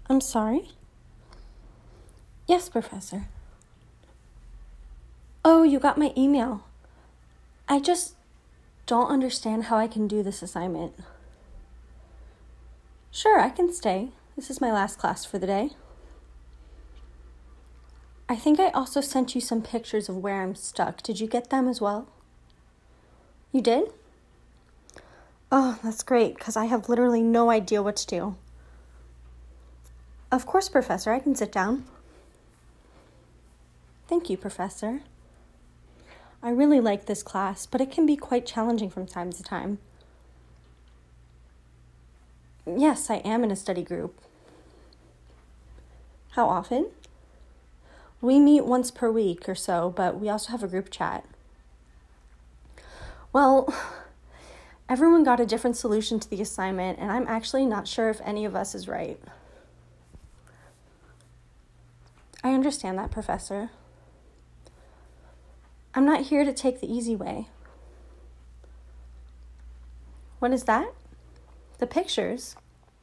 I'm sorry? Yes, Professor. Oh, you got my email. I just don't understand how I can do this assignment. Sure, I can stay. This is my last class for the day. I think I also sent you some pictures of where I'm stuck. Did you get them as well? You did? Oh, that's great, because I have literally no idea what to do. Of course, Professor, I can sit down. Thank you, Professor. I really like this class, but it can be quite challenging from time to time. Yes, I am in a study group. How often? We meet once per week or so, but we also have a group chat. Well, everyone got a different solution to the assignment, and I'm actually not sure if any of us is right. I understand that, Professor. I'm not here to take the easy way. What is that? The pictures?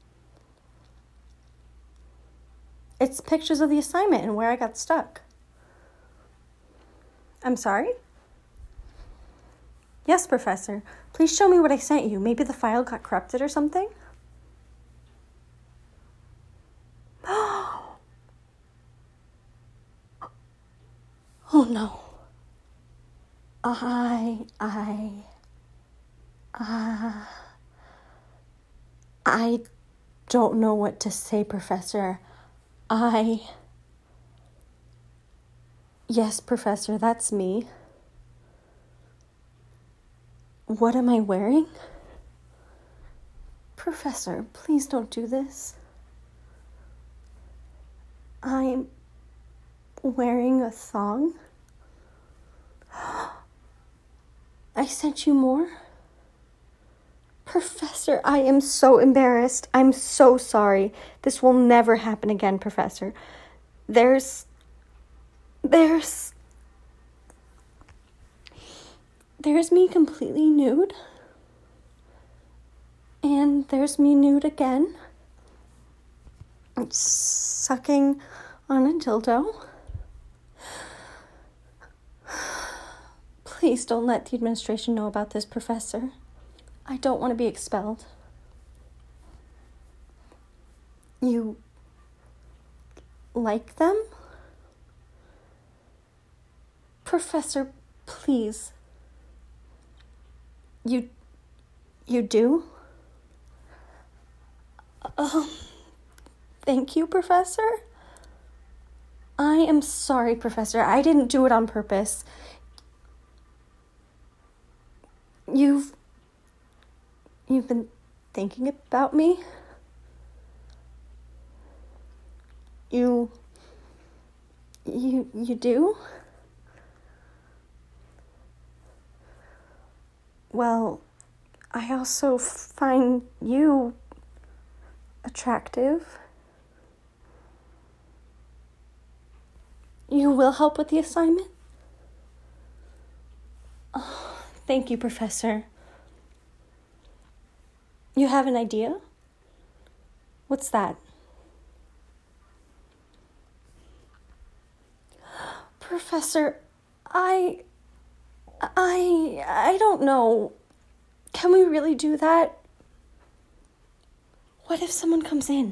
It's pictures of the assignment and where I got stuck. I'm sorry? Yes, Professor. Please show me what I sent you. Maybe the file got corrupted or something? Oh no. I don't know what to say, Professor. Yes, Professor, that's me. What am I wearing? Professor, please don't do this. I'm wearing a thong. I sent you more? Professor, I am so embarrassed. I'm so sorry. This will never happen again, Professor. There's me completely nude. And there's me nude again. Sucking on a dildo. Please don't let the administration know about this, Professor. I don't want to be expelled. You like them? Professor, please. You do? Thank you, Professor. I am sorry, Professor. I didn't do it on purpose. You've been thinking about me? You do? Well, I also find you attractive. You will help with the assignment? Oh, thank you, Professor. You have an idea? What's that? Professor, I don't know. Can we really do that? What if someone comes in?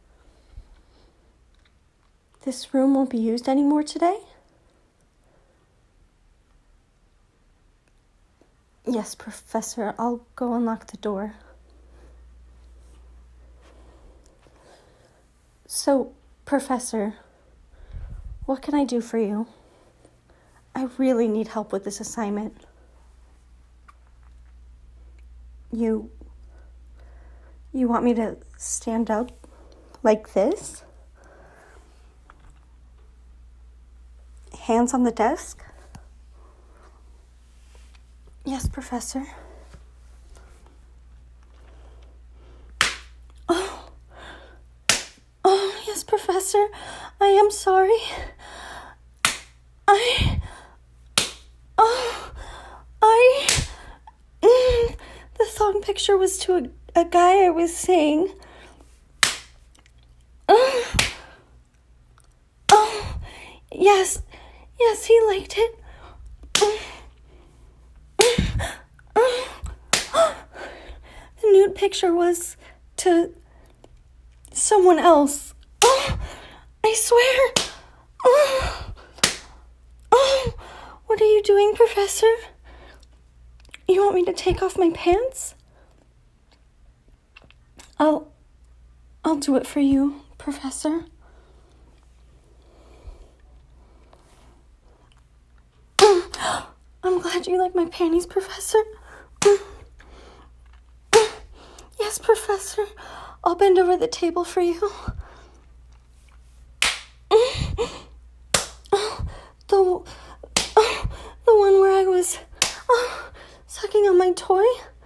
This room won't be used anymore today? Yes, Professor, I'll go unlock the door. So, Professor, what can I do for you? I really need help with this assignment. You want me to stand up like this? Hands on the desk? Yes, Professor. Oh, yes, Professor. I am sorry. The thong picture was to a guy I was seeing. Yes, he liked it. The nude picture was to someone else. I swear. What are you doing, Professor? You want me to take off my pants? I'll do it for you, Professor. I'm glad you like my panties, Professor. Yes, Professor. I'll bend over the table for you. The one where I was sucking on my toy.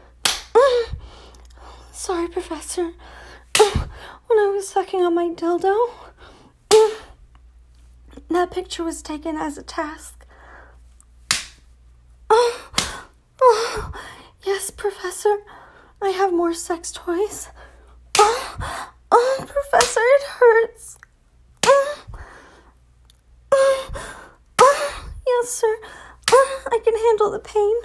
Sorry, Professor. When I was sucking on my dildo, that picture was taken as a task. Yes, Professor. I have more sex toys. Professor, it hurts. Yes, sir. I can handle the pain.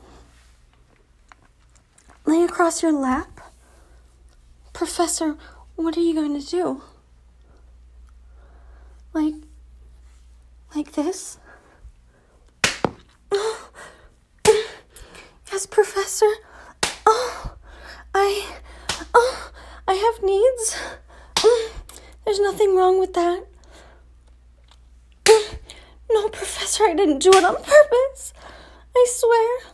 Lay across your lap. Professor, what are you going to do? Like this? Yes, Professor. I have needs. There's nothing wrong with that. No, Professor, I didn't do it on purpose. I swear.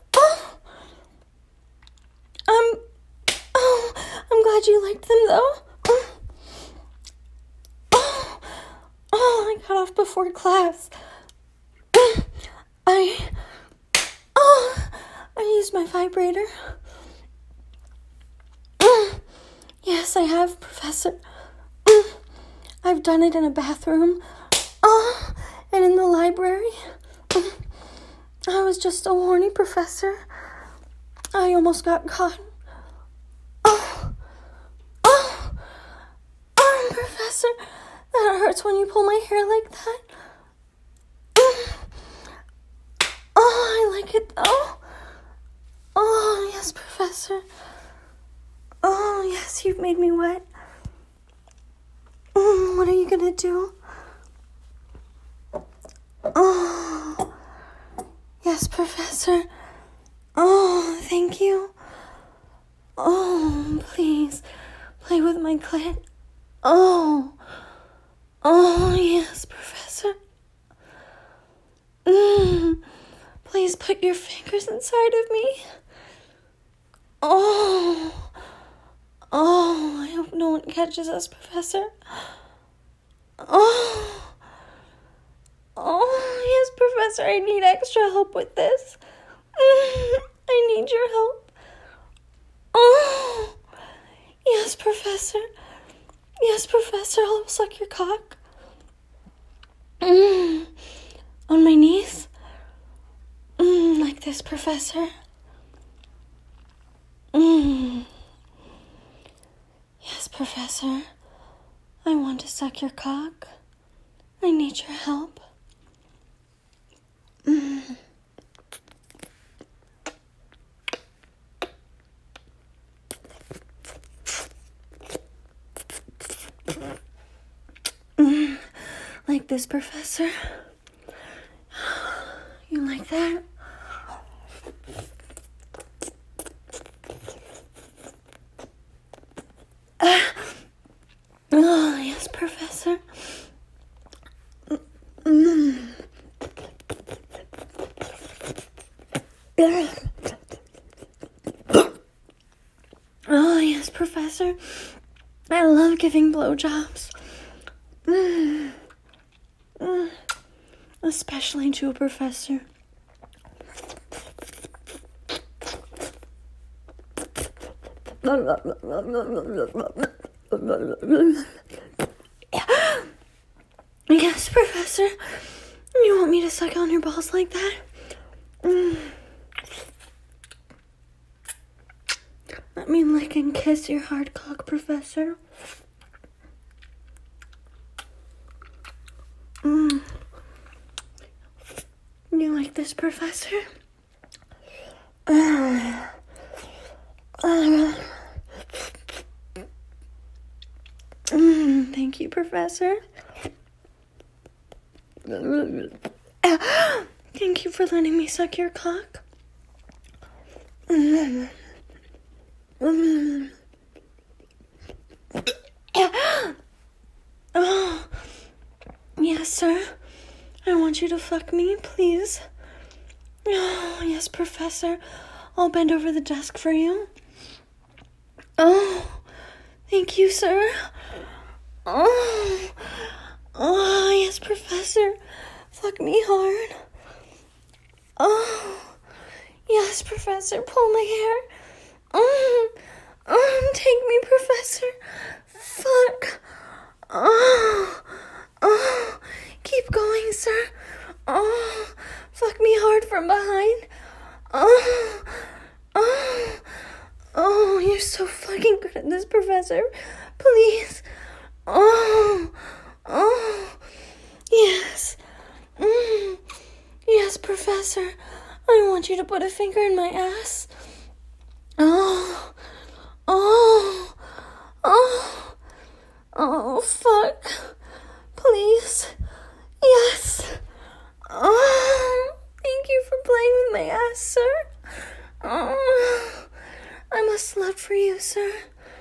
I'm glad you liked them, though. I got off before class. I used my vibrator. Yes, I have, Professor. I've done it in a bathroom. And in the library. I was just so horny, Professor. I almost got caught. Professor, that hurts when you pull my hair like that. I like it though. Oh, yes, Professor. Oh, yes, you've made me wet. What are you gonna do? Oh, yes, Professor. Oh, thank you. Oh, please, play with my clit. Oh, yes, Professor. Please put your fingers inside of me. I hope no one catches us, Professor. Yes, Professor, I need extra help with this. I need your help. Yes, Professor. Yes, Professor, I'll suck your cock. On my knees? Like this, Professor. Yes, Professor. I want to suck your cock. I need your help. Like this, Professor. You like that? Oh, yes, Professor. Oh, yes, Professor. I love giving blowjobs. Especially to a professor. Yes, Professor. You want me to suck on your balls like that? Let me lick and kiss your hard cock, Professor. You like this, Professor? Thank you, Professor. Thank you for letting me suck your cock. Oh, yes, sir. I want you to fuck me, please. Oh, yes, Professor. I'll bend over the desk for you. Oh, thank you, sir. Oh, yes, Professor. Fuck me hard. Oh, yes, Professor. Pull my hair. Take me, Professor. Fuck. Keep going, sir. Fuck me hard from behind. You're so fucking good at this, Professor. Please. Yes. Yes, Professor. I want you to put a finger in my ass. Fuck. Please. Yes. Thank you for playing with my ass, sir. I'm a slut for you, sir.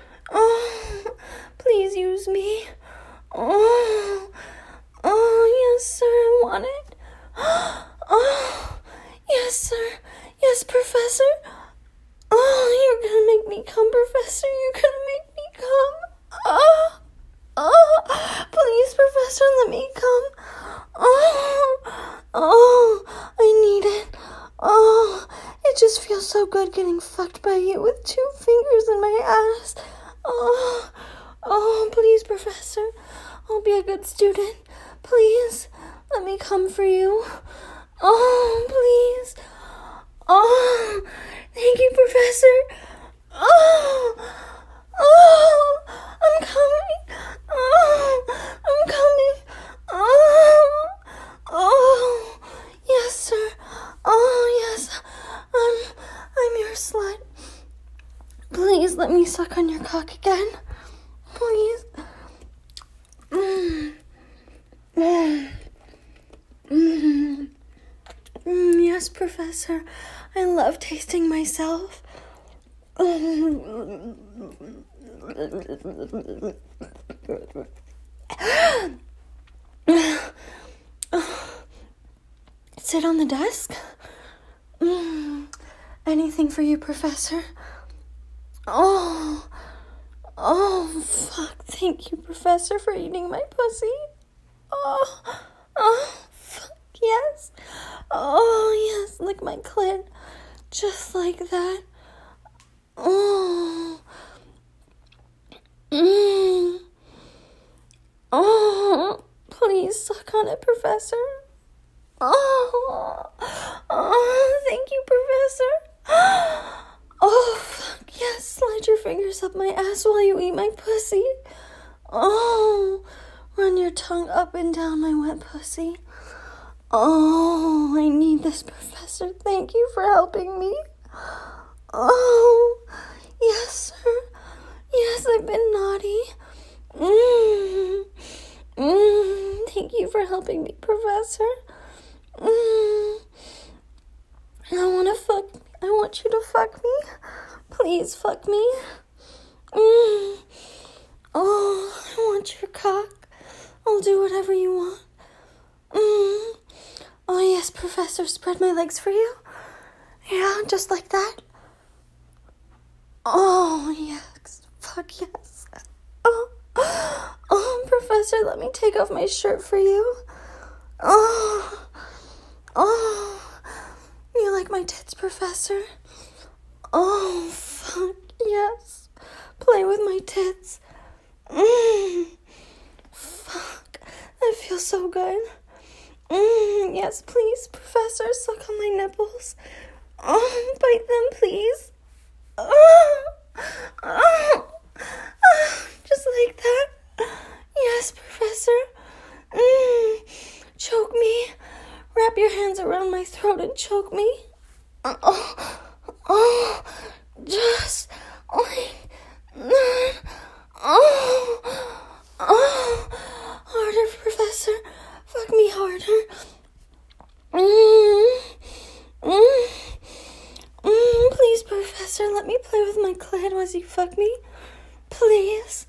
Please use me. Yes, sir, I want it. Yes, sir. Yes, Professor. You're gonna make me come, Professor. You're gonna make me come. Please, Professor, let me come. I need it. It just feels so good getting fucked by you with 2 fingers in my ass. Please, Professor. I'll be a good student. Please, let me come for you. Please. Thank you, Professor. I'm coming. I'm coming. Yes, sir. Yes. I'm your slut. Please let me suck on your cock again. Please. Yes, Professor. I love tasting myself. Sit on the desk. Anything for you, Professor. Fuck. Thank you, Professor, for eating my pussy. Fuck, yes. Yes, lick my clit. Just like that. Please suck on it, Professor. Thank you, Professor. Fuck, yes, slide your fingers up my ass while you eat my pussy. Run your tongue up and down my wet pussy. I need this, Professor. Thank you for helping me. Yes, sir. Yes, I've been naughty. Thank you for helping me, Professor. I want you to fuck me. Please fuck me. I want your cock. I'll do whatever you want. Yes, Professor, spread my legs for you. Yeah, just like that. Yes. Fuck yes. Professor, let me take off my shirt for you. You like my tits, Professor? Fuck yes. Play with my tits. Fuck. That feels so good. Yes, please, Professor, suck on my nipples. Bite them, please. Just like that. Yes, Professor. Choke me. Wrap your hands around my throat and choke me. Just like that. Harder, Professor. Fuck me harder. Please, Professor, let me play with my clit as you fuck me. Please.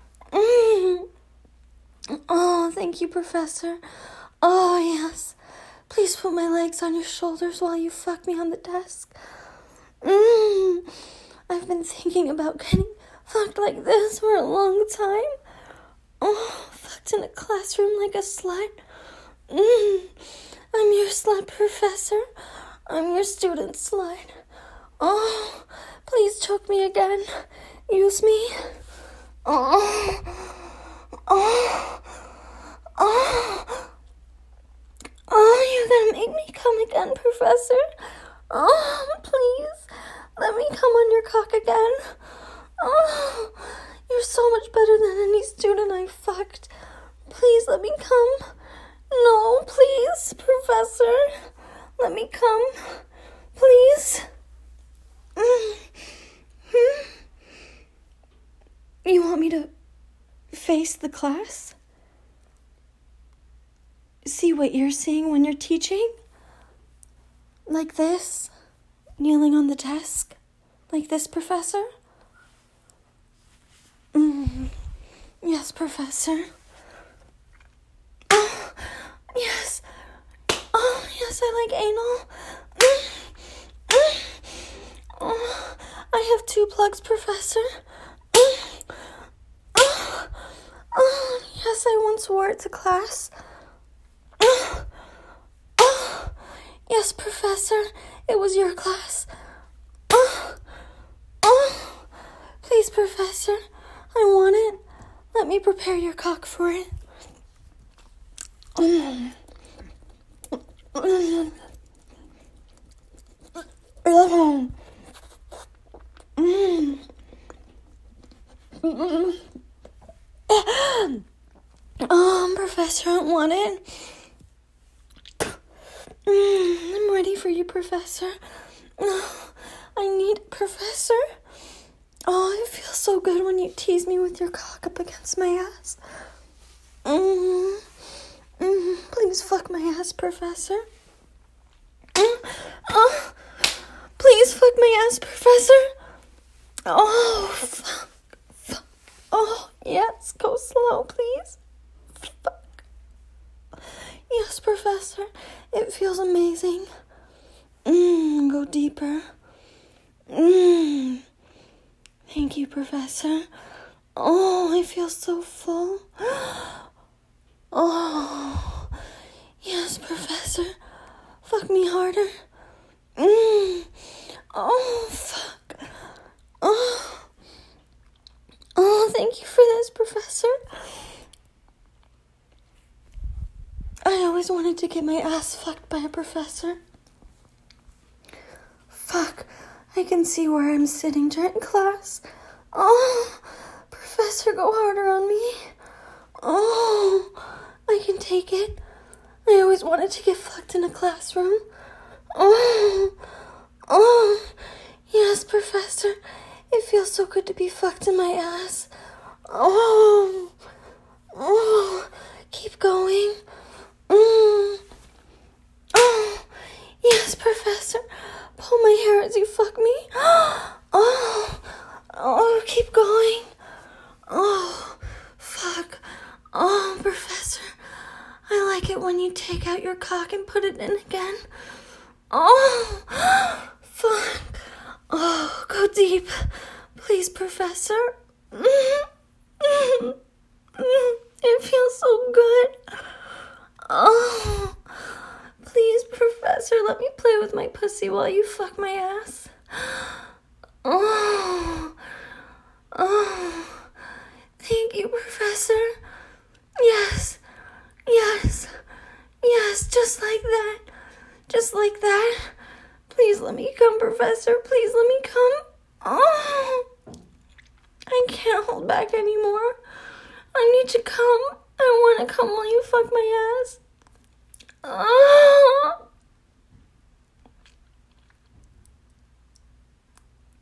Oh, thank you, Professor. Oh, yes. Please put my legs on your shoulders while you fuck me on the desk. I've been thinking about getting fucked like this for a long time. Oh, fucked in a classroom like a slut. I'm your slut, Professor. I'm your student slut. Oh, please choke me again. Use me. Oh, you're gonna make me come again, Professor. Oh, please, let me come on your cock again. Oh, you're so much better than any student I fucked. Please let me come. No, please, Professor, let me come. Please. You want me to face the class? See what you're seeing when you're teaching? Like this? Kneeling on the desk? Like this, Professor? Yes, Professor. Oh, yes. Oh, yes, I like anal. Oh, I have 2 plugs, Professor. Oh, yes, I once wore it to class. Yes, Professor, it was your class. Please, Professor, I want it. Let me prepare your cock for it. Professor, I want it. I'm ready for you, Professor. I need it, Professor. Oh, it feels so good when you tease me with your cock up against my ass. Please fuck my ass, Professor. Please fuck my ass, Professor. Oh, fuck. Oh, yes, go slow, please. Fuck. Yes, Professor, it feels amazing. Go deeper. Thank you, Professor. Oh, I feel so full. Oh, yes, Professor. Fuck me harder. Oh, fuck. Oh, thank you for this, Professor. I always wanted to get my ass fucked by a professor. Fuck, I can see where I'm sitting during class. Oh, Professor, go harder on me. Oh, I can take it. I always wanted to get fucked in a classroom. Oh, yes, Professor. It feels so good to be fucked in my ass. Oh, keep going. Oh, yes, Professor. Pull my hair as you fuck me. Oh, keep going. Oh, fuck. Oh, Professor. I like it when you take out your cock and put it in again. Oh, fuck. Oh, go deep. Please, Professor. It feels so good. Oh, please, Professor, let me play with my pussy while you fuck my ass. Oh, thank you, Professor. Yes, just like that. Just like that. Please let me come, Professor. Please let me come. Oh, I can't hold back anymore. I need to come. I want to come while you fuck my ass. Oh,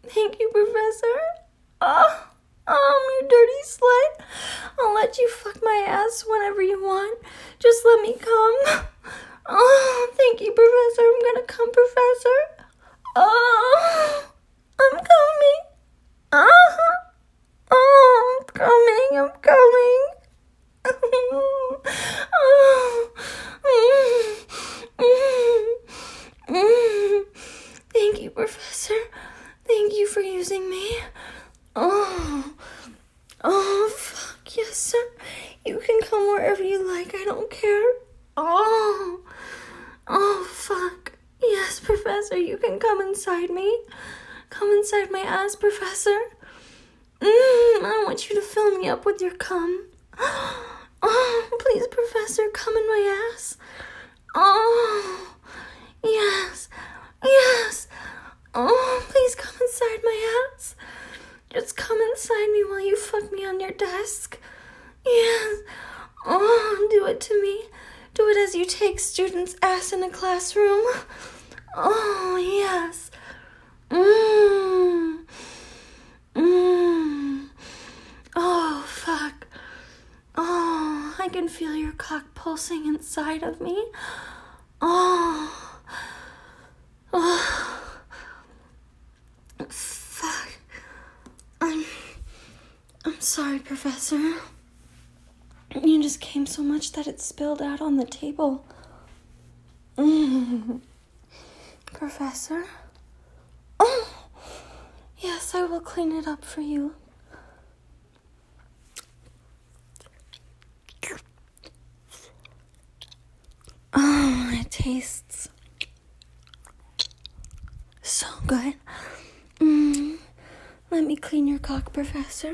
Thank you, Professor. You dirty slut. I'll let you fuck my ass whenever you want. Just let me come. Oh, thank you, Professor. I'm gonna come, Professor. Oh, I'm coming. Oh, I'm coming. Thank you, Professor. Thank you for using me. Oh, fuck, yes, sir. You can come wherever you like, I don't care. Oh, fuck. Yes, Professor, you can come inside me. Come inside my ass, Professor. I want you to fill me up with your cum. Oh, please, Professor, come in my ass. Oh, yes. Oh, please come inside my ass. Just come inside me while you fuck me on your desk. Yes. Oh, do it to me. Do it as you take students' ass in a classroom. Oh, yes. Oh, fuck. Oh, I can feel your cock pulsing inside of me. Oh. Fuck. I'm sorry, Professor. You just came so much that it spilled out on the table. Professor? Oh, yes, I will clean it up for you. Oh, it tastes so good. Let me clean your cock, Professor.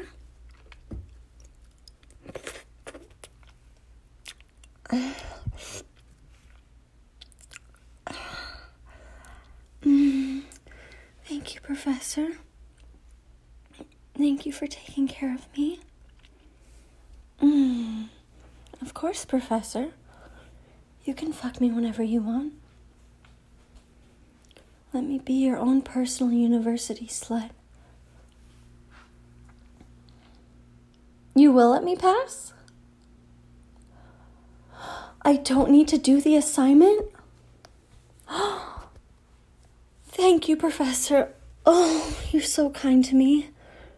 Thank you, Professor. Thank you for taking care of me. Of course, Professor. You can fuck me whenever you want. Let me be your own personal university slut. You will let me pass? I don't need to do the assignment? Thank you, Professor. Oh, you're so kind to me.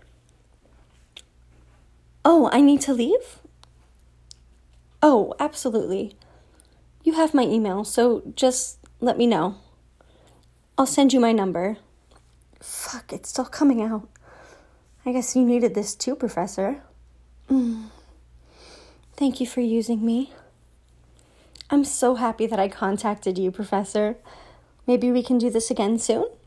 Oh, I need to leave? Oh, absolutely. You have my email, so just let me know. I'll send you my number. Fuck, it's still coming out. I guess you needed this too, Professor. Thank you for using me. I'm so happy that I contacted you, Professor. Maybe we can do this again soon?